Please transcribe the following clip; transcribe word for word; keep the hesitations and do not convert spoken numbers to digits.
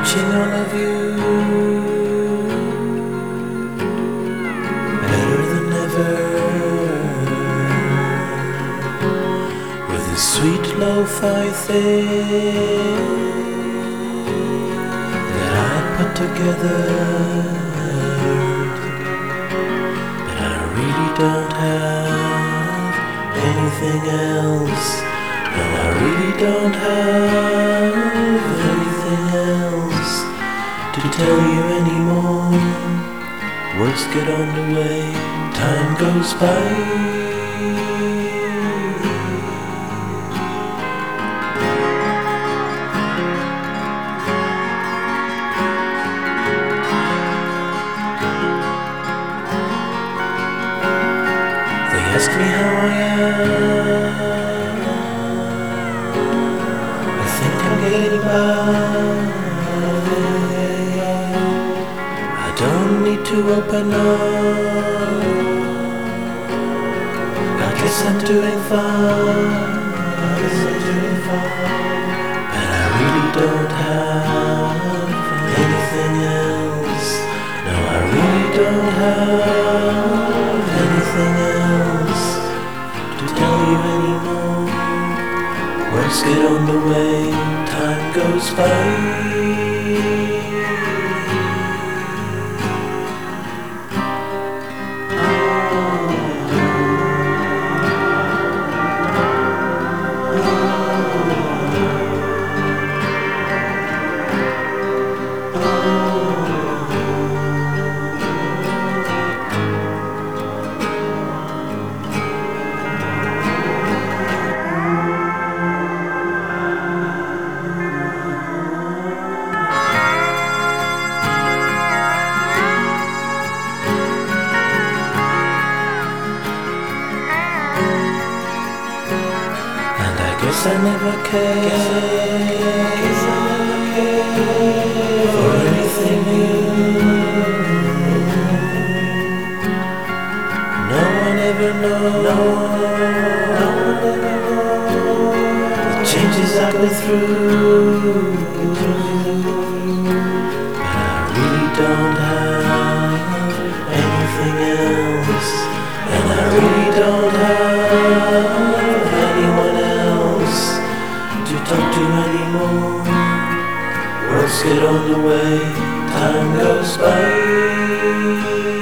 watching all of you better than ever, with this sweet lo-fi thing that I put together. But I really don't have anything else. No, I really don't have anything else to tell you anymore. Words get on the way, time goes by. They ask me how I am. I think I'm getting by. I don't need to open up. I guess I'm doing fine. I guess I'm doing fine. But I really don't have anything else. No, I really don't have anything else to tell you anymore. Words get on the way, time goes by. Guess I never cared for anything new. No one ever knows, no one ever knows the changes I go through. But I really don't have anything else, and I really don't have anyone else to talk to anymore. Words get on the way, time goes by.